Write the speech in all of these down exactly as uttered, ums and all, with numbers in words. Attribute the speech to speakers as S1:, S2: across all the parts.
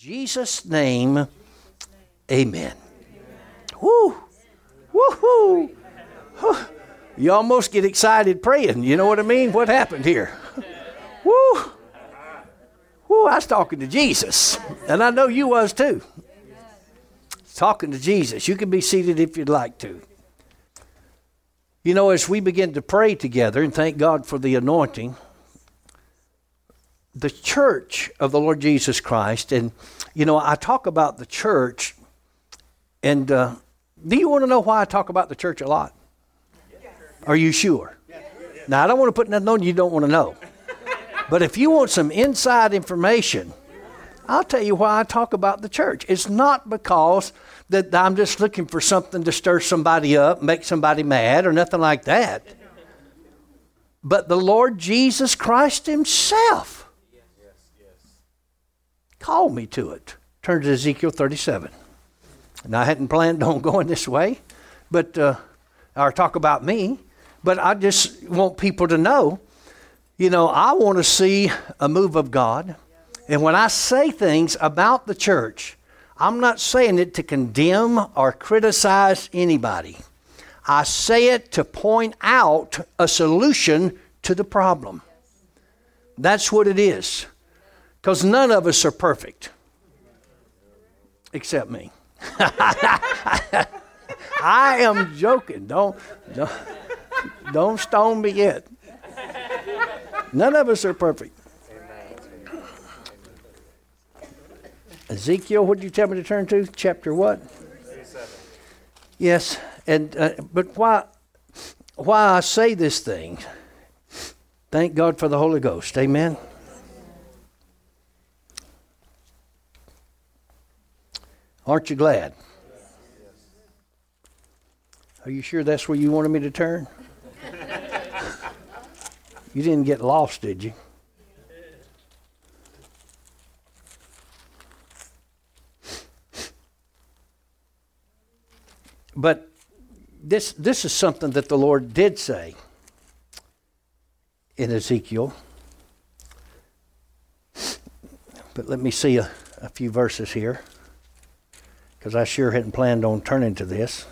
S1: Jesus' name, amen. Woo! Woo-hoo! You almost get excited praying. You know what I mean? What happened here? Woo! Woo, I was talking to Jesus. And I know you was too. Talking to Jesus. You can be seated if you'd like to. You know, as we begin to pray together and thank God for the anointing, the church of the Lord Jesus Christ, and, you know, I talk about the church, and uh, do you want to know why I talk about the church a lot? Are you sure? Now, I don't want to put nothing on you don't want to know. But if you want some inside information, I'll tell you why I talk about the church. It's not because that I'm just looking for something to stir somebody up, make somebody mad, or nothing like that. But the Lord Jesus Christ himself called me to it. Turn to Ezekiel thirty-seven. And I hadn't planned on going this way, but uh, or talk about me. But I just want people to know, you know, I want to see a move of God. And when I say things about the church, I'm not saying it to condemn or criticize anybody. I say it to point out a solution to the problem. That's what it is. Because none of us are perfect. Except me. I am joking. Don't, don't, don't stone me yet. None of us are perfect. Ezekiel, what did you tell me to turn to? Chapter what? Yes, and uh, but why why I say this thing? Thank God for the Holy Ghost. Amen. Aren't you glad? Are you sure that's where you wanted me to turn? You didn't get lost, did you? But this this is something that the Lord did say in Ezekiel. But let me see a, a few verses here, because I sure hadn't planned on turning to this.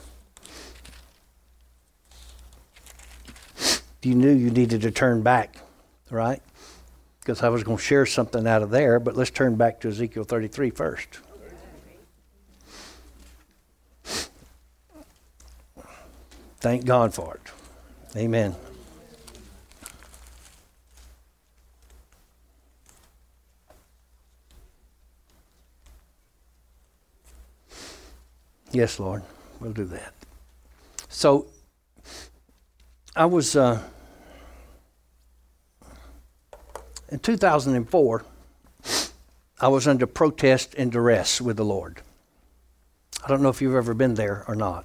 S1: You knew you needed to turn back, right? Because I was going to share something out of there, but let's turn back to Ezekiel thirty-three first. Thank God for it. Amen. Yes, Lord, we'll do that. So, I was, uh, in two thousand four, I was under protest and duress with the Lord. I don't know if you've ever been there or not,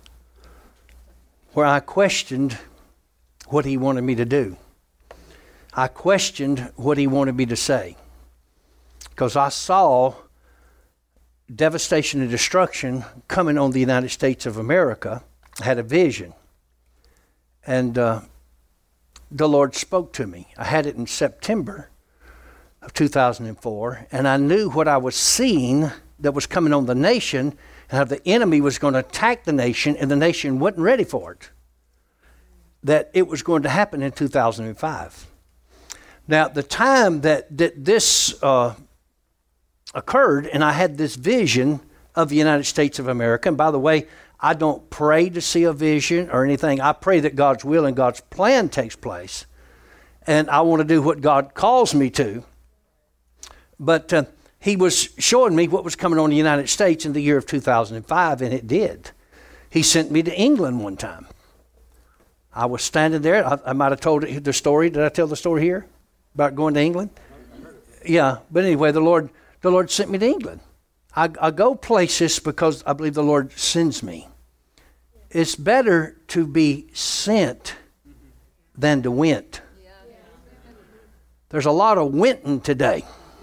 S1: where I questioned what he wanted me to do. I questioned what he wanted me to say, because I saw devastation and destruction coming on the United States of America. I had a vision. And uh, the Lord spoke to me. I had it in September of two thousand four, and I knew what I was seeing that was coming on the nation, and how the enemy was going to attack the nation, and the nation wasn't ready for it. That it was going to happen in two thousand five. Now, at the time that, that this uh, occurred, and I had this vision of the United States of America, and by the way, I don't pray to see a vision or anything. I pray that God's will and God's plan takes place. And I want to do what God calls me to. But uh, he was showing me what was coming on the United States in the year of two thousand five, and it did. He sent me to England one time. I was standing there. I, I might have told the story. Did I tell the story here about going to England? Yeah, but anyway, the Lord, the Lord sent me to England. I, I go places because I believe the Lord sends me. It's better to be sent than to went. There's a lot of wenting today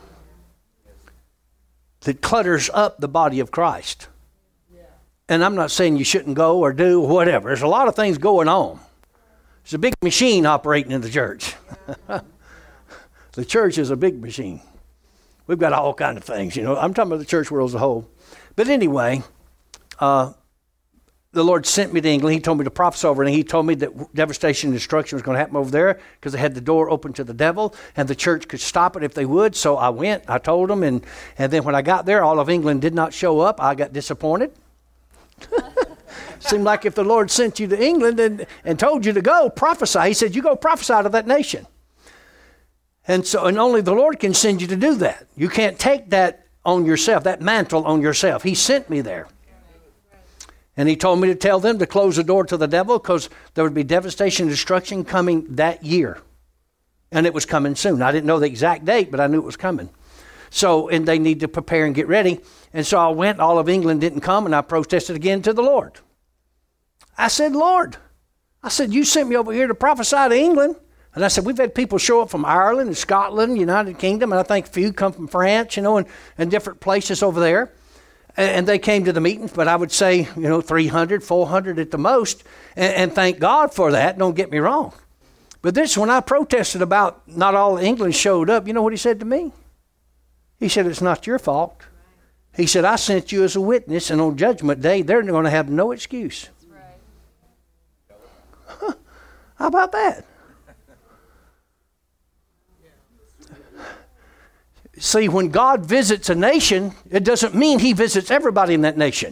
S1: that clutters up the body of Christ. And I'm not saying you shouldn't go or do or whatever. There's a lot of things going on. There's a big machine operating in the church. The church is a big machine. We've got all kinds of things, you know. I'm talking about the church world as a whole. But anyway, uh, the Lord sent me to England. He told me to prophesy over it, and he told me that devastation and destruction was going to happen over there because they had the door open to the devil, and the church could stop it if they would. So I went, I told them, and, and then when I got there, all of England did not show up. I got disappointed. Seemed like if the Lord sent you to England and, and told you to go prophesy, he said, you go prophesy to that nation. And so, and only the Lord can send you to do that. You can't take that on yourself, that mantle on yourself. He sent me there. And he told me to tell them to close the door to the devil because there would be devastation and destruction coming that year. And it was coming soon. I didn't know the exact date, but I knew it was coming. So, and they need to prepare and get ready. And so I went, all of England didn't come, and I protested again to the Lord. I said, Lord, I said, you sent me over here to prophesy to England. And I said, we've had people show up from Ireland and Scotland, United Kingdom, and I think a few come from France, you know, and, and different places over there. And, and they came to the meetings, but I would say, you know, three hundred, four hundred at the most. And, and thank God for that, don't get me wrong. But this, when I protested about not all of England showed up, you know what he said to me? He said, it's not your fault. He said, I sent you as a witness, and on Judgment Day, they're going to have no excuse. Huh, how about that? See, when God visits a nation, it doesn't mean he visits everybody in that nation.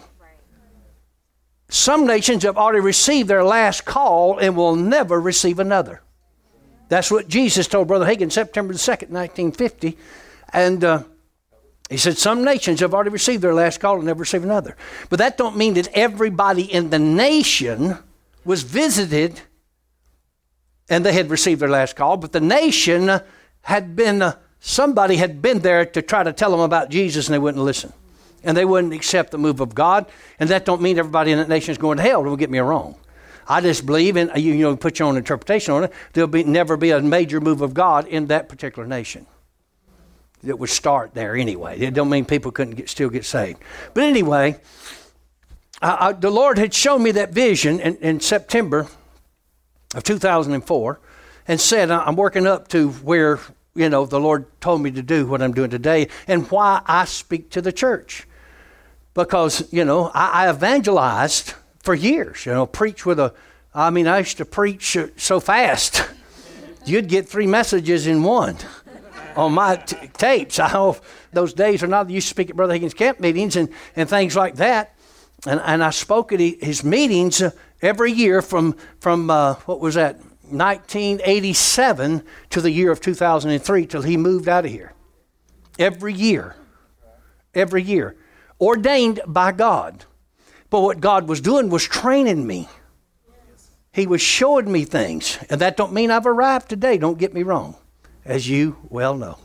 S1: Some nations have already received their last call and will never receive another. That's what Jesus told Brother Hagin September the second, nineteen fifty. And uh, he said some nations have already received their last call and never receive another. But that don't mean that everybody in the nation was visited and they had received their last call. But the nation had been, uh, somebody had been there to try to tell them about Jesus, and they wouldn't listen. And they wouldn't accept the move of God. And that don't mean everybody in that nation is going to hell. Don't get me wrong. I just believe, and you, you know, put your own interpretation on it, there'll be never be a major move of God in that particular nation. It would start there anyway. It don't mean people couldn't get, still get saved. But anyway, I, I, the Lord had shown me that vision in, in September of two thousand four and said, I'm working up to where, you know, the Lord told me to do what I'm doing today and why I speak to the church. Because, you know, I, I evangelized for years, you know, preach with a, I mean, I used to preach so fast. You'd get three messages in one on my t- tapes. I know those days are not, I used to speak at Brother Hagin's camp meetings and, and things like that. And and I spoke at his meetings uh, every year from, from uh, what was that, nineteen eighty-seven to the year of two thousand three till he moved out of here. Every year. Every year. Ordained by God. But what God was doing was training me. He was showing me things. And that don't mean I've arrived today. Don't get me wrong. As you well know.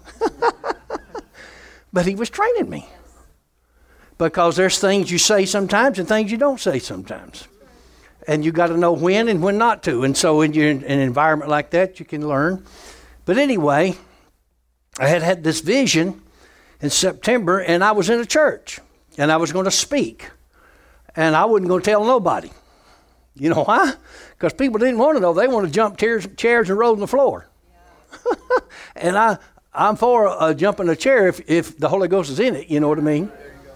S1: But he was training me. Because there's things you say sometimes and things you don't say sometimes. And you got to know when and when not to. And so in, your, in an environment like that, you can learn. But anyway, I had had this vision in September, and I was in a church. And I was going to speak. And I wasn't going to tell nobody. You know why? Because people didn't want to know. They want to jump chairs, chairs and roll on the floor. Yeah. And I, I'm for uh, jumping a chair if, if the Holy Ghost is in it. You know what I mean?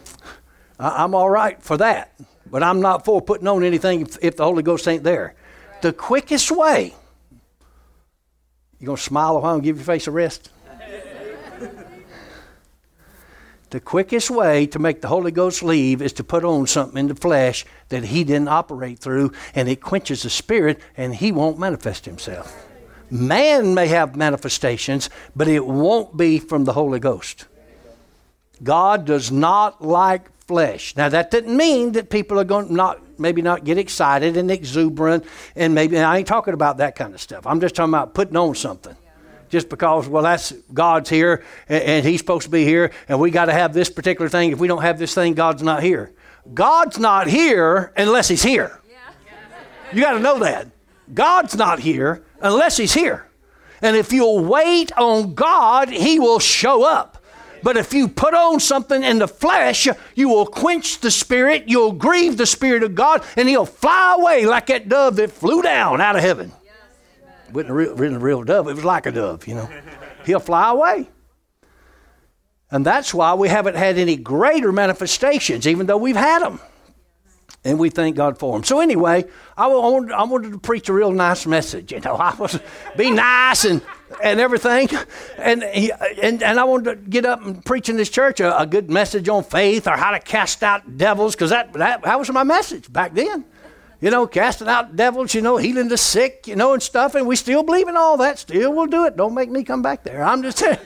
S1: I, I'm all right for that. But I'm not for putting on anything if, if the Holy Ghost ain't there. Right. The quickest way, you going to smile a while and give your face a rest? The quickest way to make the Holy Ghost leave is to put on something in the flesh that he didn't operate through, and it quenches the spirit, and he won't manifest himself. Man may have manifestations, but it won't be from the Holy Ghost. God does not like flesh. Now, that didn't mean that people are going to not, maybe not get excited and exuberant, and maybe, and I ain't talking about that kind of stuff. I'm just talking about putting on something. Just because, well, that's God's here, and, and he's supposed to be here, and we got to have this particular thing. If we don't have this thing, God's not here. God's not here unless he's here. Yeah. You got to know that. God's not here unless he's here. And if you'll wait on God, he will show up. But if you put on something in the flesh, you will quench the spirit, you'll grieve the Spirit of God, and he'll fly away like that dove that flew down out of heaven. It wasn't a real, a real dove, it was like a dove, you know. He'll fly away. And that's why we haven't had any greater manifestations, even though we've had them. And we thank God for them. So anyway, I wanted, I wanted to preach a real nice message. You know, I was be nice and and everything. And, he, and and I wanted to get up and preach in this church a, a good message on faith or how to cast out devils, because that, that, that was my message back then. You know, casting out devils, you know, healing the sick, you know, and stuff. And we still believe in all that. Still will do it. Don't make me come back there. I'm just saying.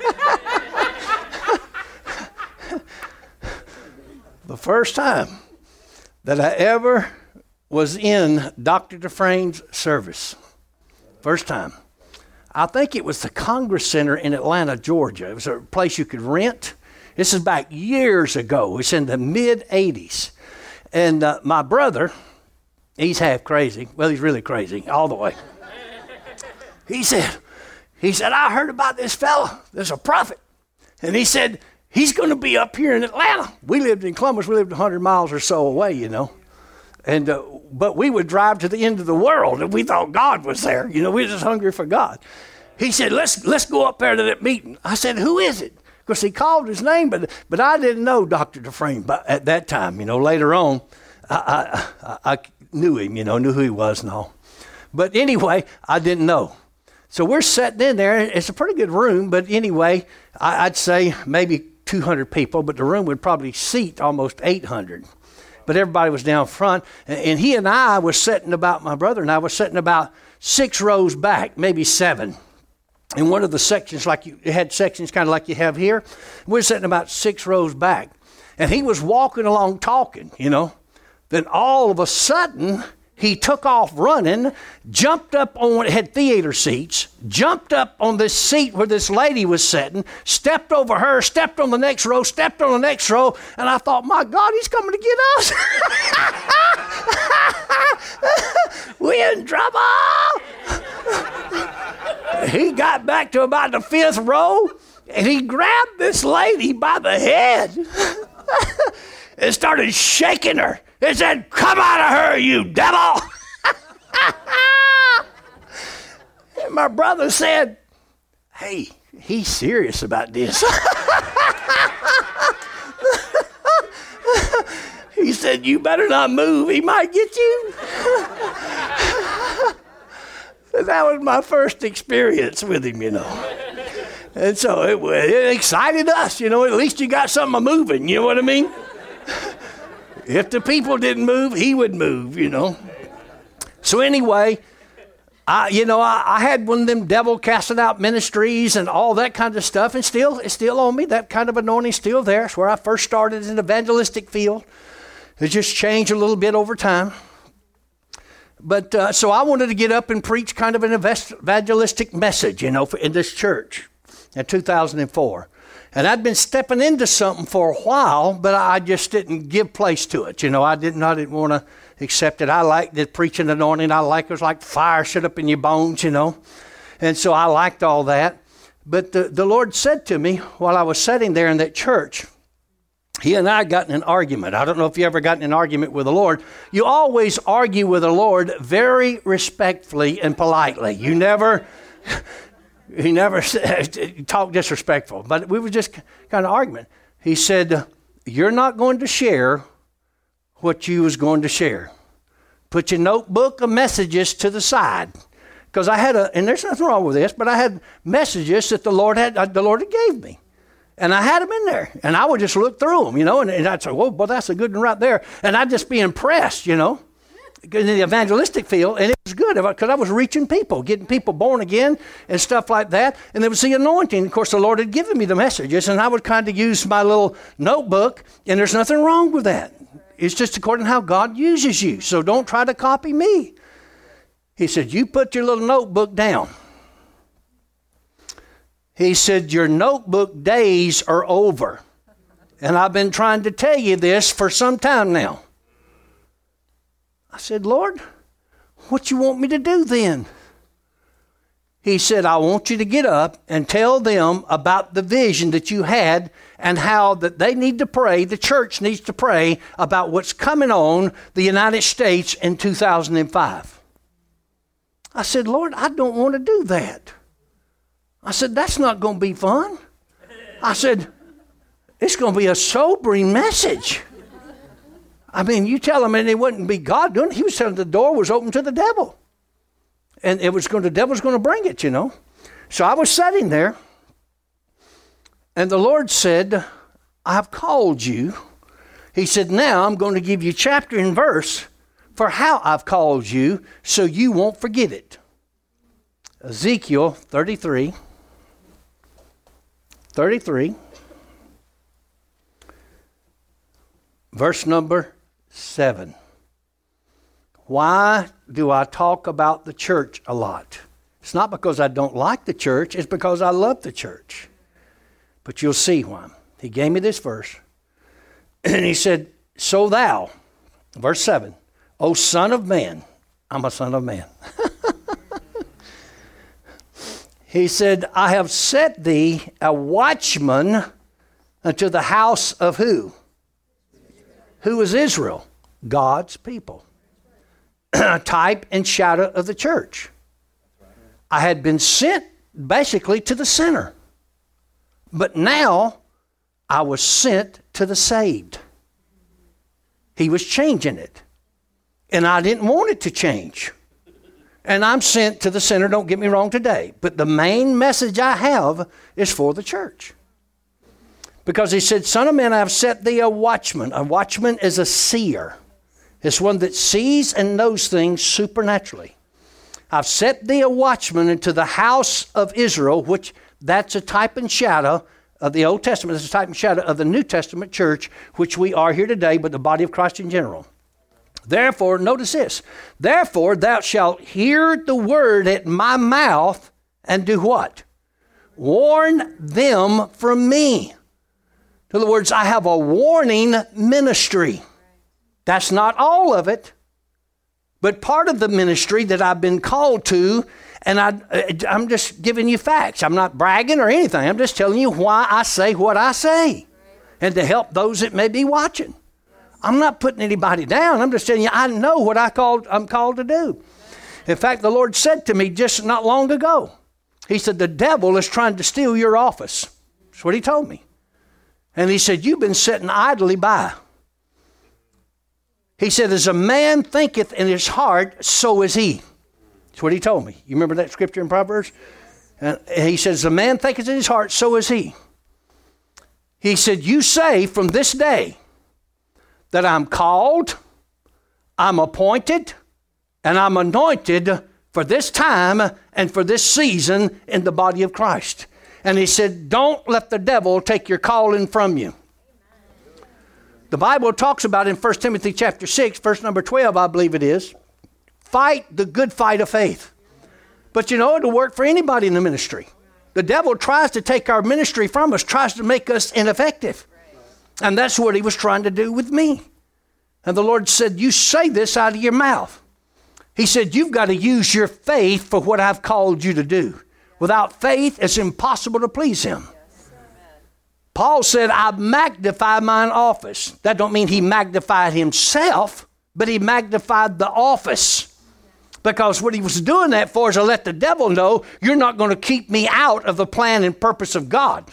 S1: The first time that I ever was in Doctor Dufresne's service. First time. I think it was the Congress Center in Atlanta, Georgia. It was a place you could rent. This is back years ago. It's in the mid eighties. And uh, my brother, he's half crazy. Well, he's really crazy all the way. He said, he said, I heard about this fella. There's a prophet. And he said, he's going to be up here in Atlanta. We lived in Columbus. We lived one hundred miles or so away, you know. And uh, but we would drive to the end of the world, and we thought God was there. You know, we were just hungry for God. He said, let's let's go up there to that meeting. I said, who is it? Because he called his name, but but I didn't know Doctor Dufresne at that time. You know, later on, I, I, I knew him, you know, knew who he was and all. But anyway, I didn't know. So we're sitting in there. It's a pretty good room, but anyway, I, I'd say maybe two hundred people, but the room would probably seat almost eight hundred. But everybody was down front, and, and he and I was sitting about, my brother and I was sitting about six rows back, maybe seven. In one of the sections, like you it had sections kind of like you have here. We're sitting about six rows back. And he was walking along talking, you know. Then all of a sudden, he took off running, jumped up on what had theater seats, jumped up on this seat where this lady was sitting, stepped over her, stepped on the next row, stepped on the next row, and I thought, my God, he's coming to get us. We're in trouble. He got back to about the fifth row, and he grabbed this lady by the head and started shaking her. He said, come out of her, you devil. And my brother said, hey, he's serious about this. He said, you better not move. He might get you. That was my first experience with him, you know. And so it, it excited us, you know. At least you got something moving, you know what I mean? If the people didn't move, he would move, you know. So anyway, I, you know, I, I had one of them devil casting out ministries and all that kind of stuff, and still, it's still on me. That kind of anointing still there. It's where I first started in the evangelistic field. It just changed a little bit over time. But uh, so I wanted to get up and preach kind of an evangelistic message, you know, for, in this church in two thousand four. And I'd been stepping into something for a while, but I just didn't give place to it. You know, I didn't, I didn't want to accept it. I liked the preaching anointing. I liked it. It was like fire shut up in your bones, you know. And so I liked all that. But the, the Lord said to me while I was sitting there in that church, he and I got in an argument. I don't know if you ever got in an argument with the Lord. You always argue with the Lord very respectfully and politely. You never... He never talked disrespectful, but we were just kind of arguing. He said, you're not going to share what you was going to share. Put your notebook of messages to the side. Because I had a, and there's nothing wrong with this, but I had messages that the Lord had, the Lord had gave me. And I had them in there. And I would just look through them, you know, and, and I'd say, whoa, boy, that's a good one right there. And I'd just be impressed, you know. In the evangelistic field, and it was good because I was reaching people, getting people born again and stuff like that. And there was the anointing. Of course, the Lord had given me the messages, and I would kind of use my little notebook, and there's nothing wrong with that. It's just according to how God uses you. So don't try to copy me. He said, you put your little notebook down. He said, your notebook days are over. And I've been trying to tell you this for some time now. I said, Lord, what you want me to do then? He said, I want you to get up and tell them about the vision that you had and how that they need to pray, the church needs to pray about what's coming on the United States in two thousand five. I said, Lord, I don't want to do that. I said, that's not going to be fun. I said, it's going to be a sobering message. I mean, you tell him and it wouldn't be God doing it. He was telling the door was open to the devil. And it was going, the devil's going to bring it, you know. So I was sitting there, and the Lord said, I've called you. He said, now I'm going to give you chapter and verse for how I've called you so you won't forget it. Ezekiel thirty-three. thirty-three. Verse number seven. Why do I talk about the church a lot? It's not because I don't like the church. It's because I love the church. But you'll see why. He gave me this verse. And he said, so thou, verse seven, O son of man. I'm a son of man. He said, I have set thee a watchman unto the house of who? Who is Israel? God's people. A type and shadow of the church. I had been sent basically to the sinner. But now I was sent to the saved. He was changing it. And I didn't want it to change. And I'm sent to the sinner, don't get me wrong today. But the main message I have is for the church. Because he said, son of man, I have set thee a watchman. A watchman is a seer. It's one that sees and knows things supernaturally. I've set thee a watchman into the house of Israel, which that's a type and shadow of the Old Testament. It's a type and shadow of the New Testament church, which we are here today, but the body of Christ in general. Therefore, notice this. Therefore, thou shalt hear the word at my mouth and do what? Warn them from me. In other words, I have a warning ministry. That's not all of it, but part of the ministry that I've been called to, and I, I'm just giving you facts. I'm not bragging or anything. I'm just telling you why I say what I say and to help those that may be watching. I'm not putting anybody down. I'm just telling you, I know what I called, I'm called to do. In fact, the Lord said to me just not long ago, he said, the devil is trying to steal your office. That's what he told me. And he said, you've been sitting idly by. He said, as a man thinketh in his heart, so is he. That's what he told me. You remember that scripture in Proverbs? And he says, a man thinketh in his heart, so is he. He said, you say from this day that I'm called, I'm appointed, and I'm anointed for this time and for this season in the body of Christ. And he said, don't let the devil take your calling from you. The Bible talks about in First Timothy chapter six, verse number twelve, I believe it is, fight the good fight of faith. But you know, it'll work for anybody in the ministry. The devil tries to take our ministry from us, tries to make us ineffective. And that's what he was trying to do with me. And the Lord said, you say this out of your mouth. He said, you've got to use your faith for what I've called you to do. Without faith, it's impossible to please him. Paul said, I magnify mine office. That don't mean he magnified himself, but he magnified the office. Because what he was doing that for is to let the devil know, you're not going to keep me out of the plan and purpose of God.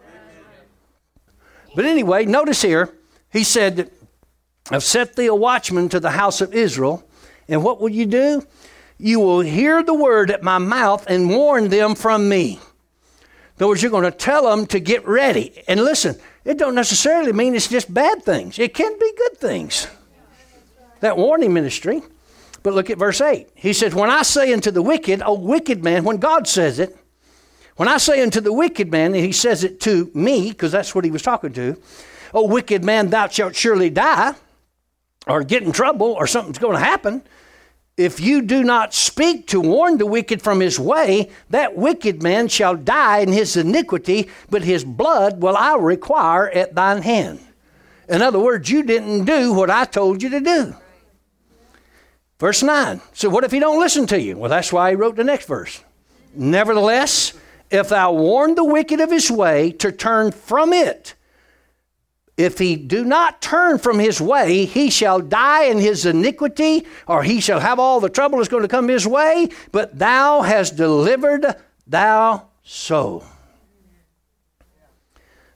S1: But anyway, notice here, he said, I've set thee a watchman to the house of Israel. And what will you do? You will hear the word at my mouth and warn them from me. In other words, you're going to tell them to get ready. And listen, it don't necessarily mean it's just bad things. It can be good things. That warning ministry. But look at verse eight. He says, when I say unto the wicked, O wicked man, when God says it, when I say unto the wicked man, and he says it to me, because that's what he was talking to, O wicked man, thou shalt surely die, or get in trouble, or something's going to happen. If you do not speak to warn the wicked from his way, that wicked man shall die in his iniquity, but his blood will I require at thine hand. In other words, you didn't do what I told you to do. Verse nine. So what if he don't listen to you? Well, that's why he wrote the next verse. Nevertheless, if thou warn the wicked of his way to turn from it, if he do not turn from his way, he shall die in his iniquity, or he shall have all the trouble that's going to come his way, but thou hast delivered thou soul.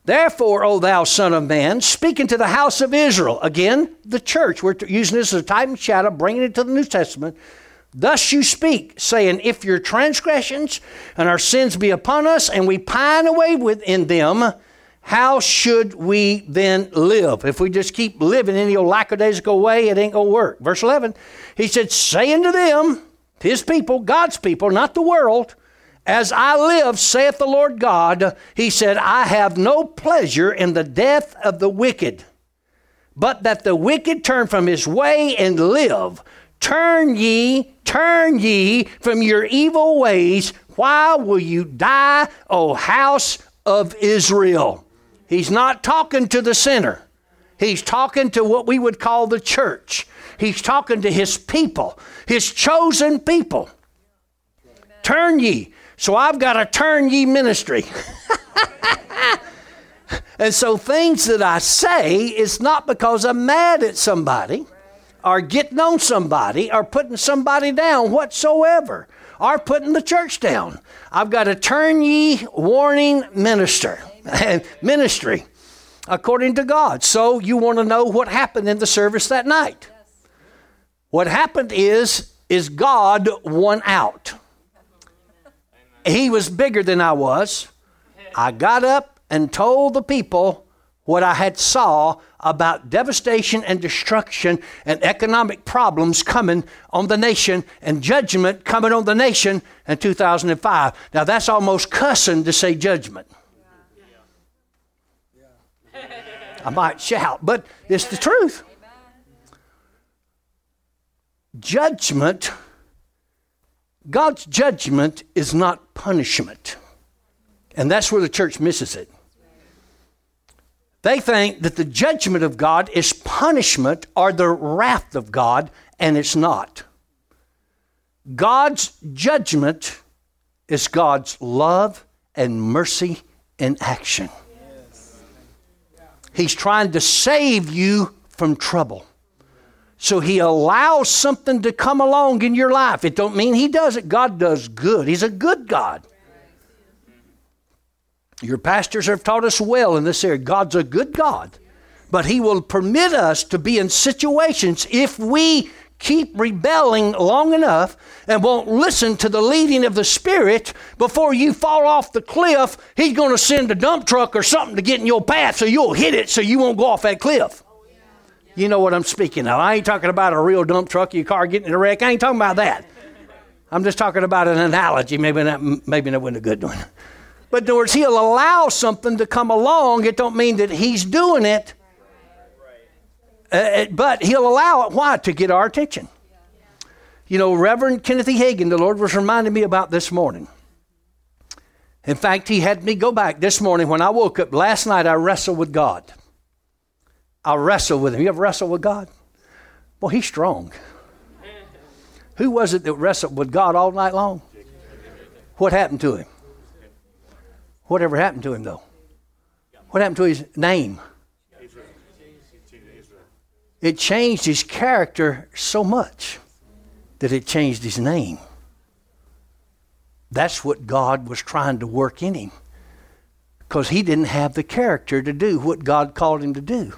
S1: Therefore, O thou son of man, speaking to the house of Israel, again, the church, we're using this as a type and shadow, bringing it to the New Testament. Thus you speak, saying, if your transgressions and our sins be upon us, and we pine away within them, how should we then live? If we just keep living in the old lackadaisical way, it ain't going to work. Verse eleven, he said, say unto them, his people, God's people, not the world, as I live, saith the Lord God, he said, I have no pleasure in the death of the wicked, but that the wicked turn from his way and live. Turn ye, turn ye from your evil ways. Why will you die, O house of Israel? He's not talking to the sinner. He's talking to what we would call the church. He's talking to his people, his chosen people. Amen. Turn ye. So I've got a turn ye ministry. And so things that I say, it's not because I'm mad at somebody, or getting on somebody, or putting somebody down whatsoever, or putting the church down. I've got a turn ye warning minister, ministry, according to God. So you want to know what happened in the service that night. What happened is, is God won out. He was bigger than I was. I got up and told the people what I had saw about devastation and destruction and economic problems coming on the nation and judgment coming on the nation in two thousand five. Now that's almost cussing to say judgment. I might shout, but it's the truth. Judgment, God's judgment is not punishment. And that's where the church misses it. They think that the judgment of God is punishment or the wrath of God, and it's not. God's judgment is God's love and mercy in action. He's trying to save you from trouble. So he allows something to come along in your life. It don't mean he does it. God does good. He's a good God. Your pastors have taught us well in this area. God's a good God. But he will permit us to be in situations if we keep rebelling long enough and won't listen to the leading of the Spirit. Before you fall off the cliff, he's going to send a dump truck or something to get in your path so you'll hit it so you won't go off that cliff. You know what I'm speaking of. I ain't talking about a real dump truck, your car getting in a wreck. I ain't talking about that. I'm just talking about an analogy. Maybe that, maybe that wasn't a good one. But in other words, he'll allow something to come along. It don't mean that he's doing it. Uh, but he'll allow it. Why? To get our attention. You know, Reverend Kenneth E. Hagin, the Lord was reminding me about this morning. In fact, he had me go back this morning when I woke up. Last night, I wrestled with God. I wrestled with him. You ever wrestle with God? Well, he's strong. Who was it that wrestled with God all night long? What happened to him? Whatever happened to him, though? What happened to his name? It changed his character so much that it changed his name. That's what God was trying to work in him, because he didn't have the character to do what God called him to do.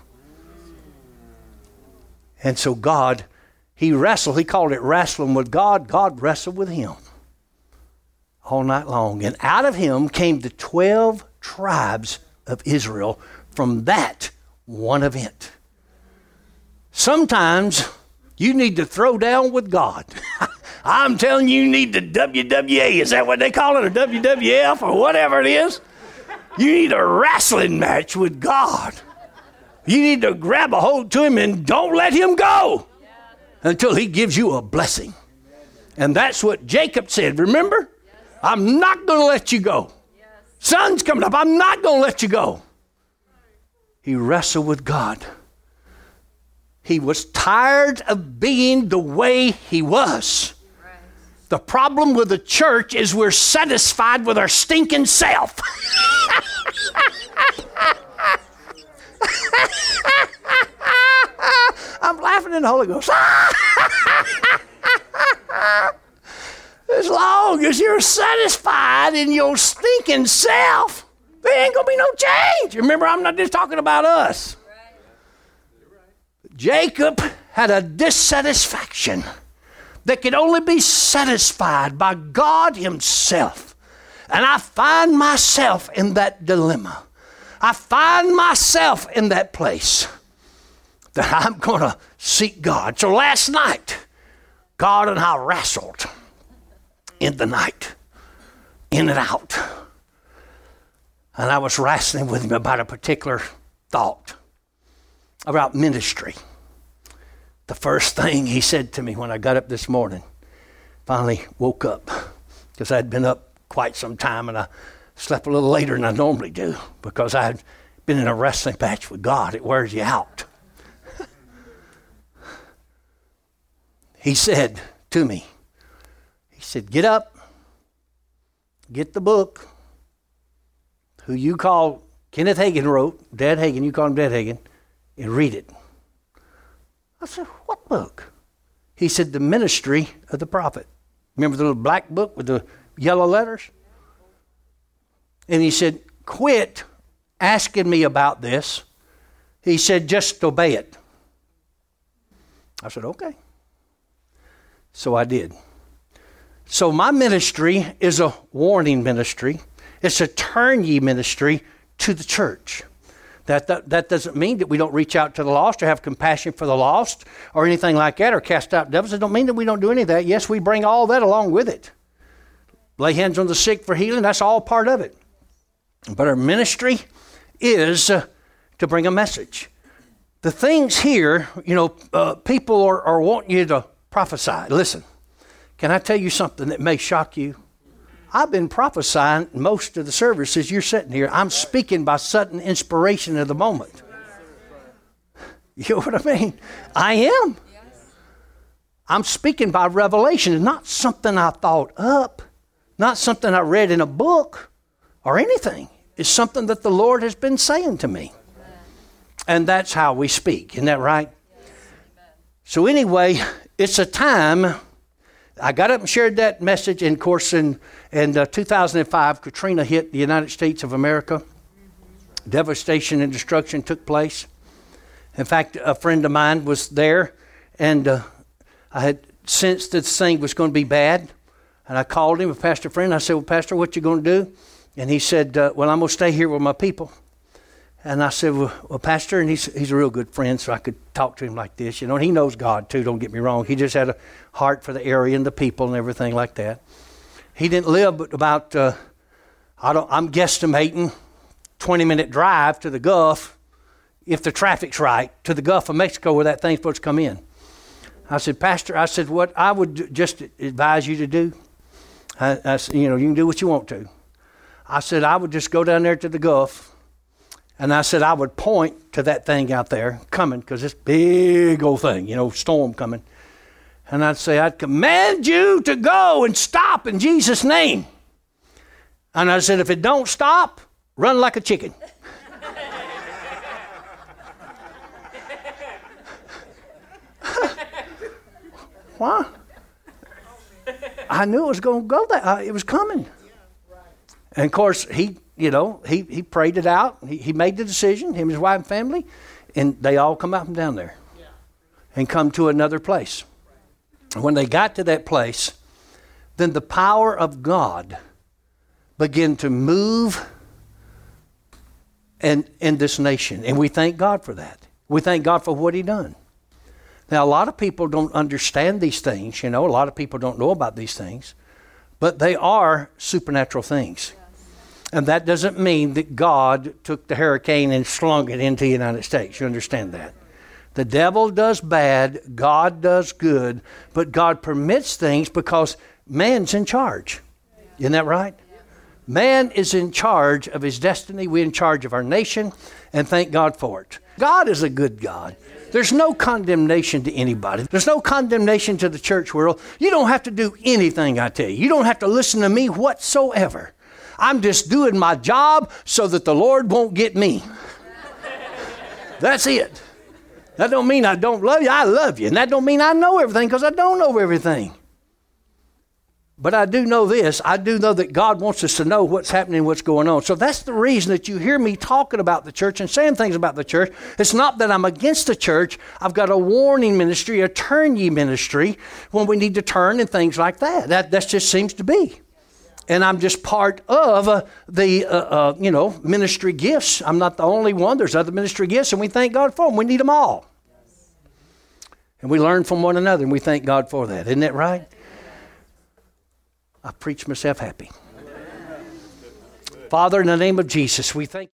S1: And so God, he wrestled, he called it wrestling with God. God wrestled with him all night long. And out of him came the twelve tribes of Israel from that one event. Sometimes you need to throw down with God. I'm telling you, you need the W W A. Is that what they call it? Or W W F or whatever it is? You need a wrestling match with God. You need to grab a hold to him and don't let him go until he gives you a blessing. And that's what Jacob said. Remember? I'm not going to let you go. Sun's coming up. I'm not going to let you go. He wrestled with God. He was tired of being the way he was. Right. The problem with the church is we're satisfied with our stinking self. I'm laughing in the Holy Ghost. As long as you're satisfied in your stinking self, ain't going to be no change. Remember, I'm not just talking about us. Jacob had a dissatisfaction that could only be satisfied by God himself. And I find myself in that dilemma. I find myself in that place that I'm going to seek God. So last night, God and I wrestled in the night, in and out. And I was wrestling with him about a particular thought about ministry. The first thing he said to me when I got up this morning, finally woke up, because I'd been up quite some time and I slept a little later than I normally do because I had been in a wrestling match with God. It wears you out. He said to me, he said, get up, get the book, who you call Kenneth Hagin wrote, Dad Hagin, you call him Dad Hagin, and read it. I said, what book? He said, The Ministry of the Prophet. Remember the little black book with the yellow letters? And he said, quit asking me about this. He said, just obey it. I said, okay. So I did. So my ministry is a warning ministry. It's a turn ye ministry to the church. That, that that doesn't mean that we don't reach out to the lost or have compassion for the lost or anything like that or cast out devils. It don't mean that we don't do any of that. Yes, we bring all that along with it. Lay hands on the sick for healing. That's all part of it. But our ministry is uh, to bring a message. The things here, you know, uh, people are, are wanting you to prophesy. Listen, can I tell you something that may shock you? I've been prophesying most of the services you're sitting here. I'm speaking by sudden inspiration of the moment. You know what I mean? I am. I'm speaking by revelation. It's not something I thought up, not something I read in a book or anything. It's something that the Lord has been saying to me. And that's how we speak. Isn't that right? So anyway, it's a time. I got up and shared that message, and of course, in, in uh, two thousand five, Katrina hit the United States of America. Mm-hmm. Devastation and destruction took place. In fact, a friend of mine was there, and uh, I had sensed that this thing was going to be bad. And I called him, a pastor friend. I said, well, Pastor, what you going to do? And he said, uh, well, I'm going to stay here with my people. And I said, well, well, Pastor, and he's he's a real good friend, so I could talk to him like this. You know, and he knows God, too, don't get me wrong. He just had a heart for the area and the people and everything like that. He didn't live but about, uh, I don't, I'm guesstimating, twenty-minute drive to the Gulf, if the traffic's right, to the Gulf of Mexico where that thing's supposed to come in. I said, Pastor, I said, what I would just advise you to do, I, I said, you know, you can do what you want to. I said, I would just go down there to the Gulf. And I said I would point to that thing out there coming, because this big old thing, you know, storm coming. And I'd say, I'd command you to go and stop in Jesus' name. And I said, if it don't stop, run like a chicken. Why? I knew it was going to go there. Uh, it was coming. And of course, he, you know, he, he prayed it out. He, he made the decision, him and his wife and family, and they all come out from down there and come to another place. And when they got to that place, then the power of God began to move in, in this nation. And we thank God for that. We thank God for what he done. Now, a lot of people don't understand these things, you know. A lot of people don't know about these things. But they are supernatural things. And that doesn't mean that God took the hurricane and slung it into the United States. You understand that? The devil does bad, God does good, but God permits things because man's in charge. Isn't that right? Man is in charge of his destiny. We're in charge of our nation, and thank God for it. God is a good God. There's no condemnation to anybody. There's no condemnation to the church world. You don't have to do anything I tell you. You don't have to listen to me whatsoever. I'm just doing my job so that the Lord won't get me. That's it. That don't mean I don't love you. I love you. And that don't mean I know everything, because I don't know everything. But I do know this. I do know that God wants us to know what's happening, what's going on. So that's the reason that you hear me talking about the church and saying things about the church. It's not that I'm against the church. I've got a warning ministry, a turn ye ministry, when we need to turn and things like that. That, that just seems to be. And I'm just part of uh, the, uh, uh, you know, ministry gifts. I'm not the only one. There's other ministry gifts, and we thank God for them. We need them all. And we learn from one another, and we thank God for that. Isn't that right? I preach myself happy. Father, in the name of Jesus, we thank you.